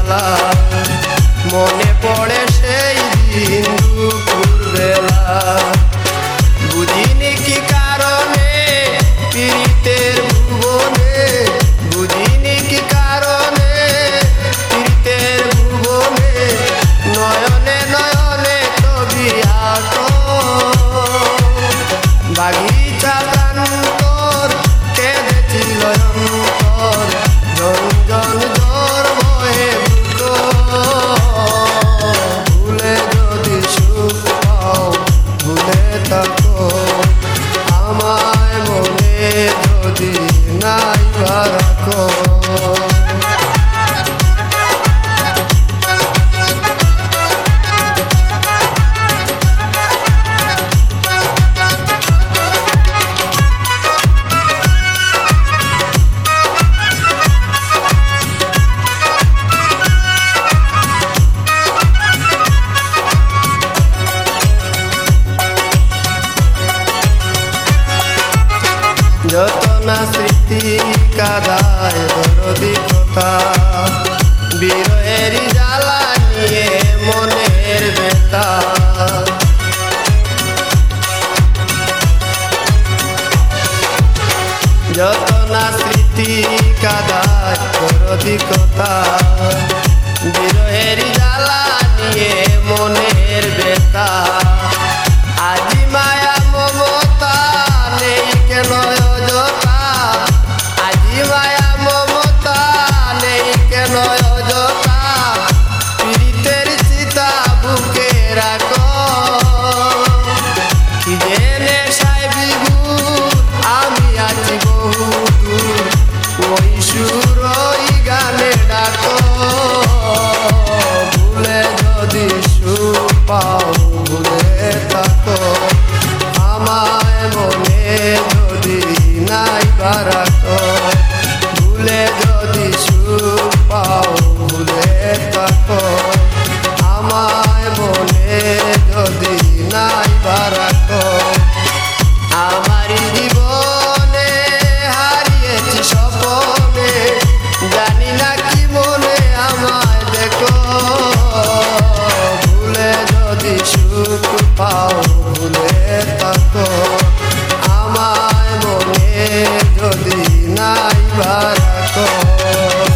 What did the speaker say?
জ্বালা মনে পড়ে সেই দিন দুপুরবেলা বুঝিনি কি কারণে পীড়িতের ভুবনে বুঝিনি কি কারণে পীড়িতের ভুবনে নয়নে নয়নে ছবি আঁকো বাগিচা প্রান্তর কেঁদেছিল অন্তর রঞ্জন ঝড় বয়ে ভুলে যদি সুখ পাও ভুলে থাকো আমায় মনে যদি নাই বা রাখো যত না স্মৃতি কাদায় দরদি কথা বিরহের জ্বালা নিয়ে মনের ব্যথা যত না স্মৃতি কাদায় দরদি কথা বিরহের জ্বালা নিয়ে মনের ব্যথা আজি মায়া মমতা নেই কেন অযথা আজি মায়া মমতা নেই কেন অযথা পীড়িতের চিতা বুকে রাখো কি জেনে সাইবি ভূত আমি আছি বহু দূর ওই সুর ওই গানে ডাকো ভুলে যদি সুখ পাও ভুলে থাকো আমায় মনে যদি নাই বা রাখো ভুলে যদি সুখ পাও ভুলে থাকো আমায় মনে যদি নাই বা রাখো আমার জীবনে হারিয়েছি স্বপনে জানি না কি মনে আমায় দেখো ভুলে যদি সুখ পাও ভুলে থাকো আমায় মনে যদি নাই বা রাখো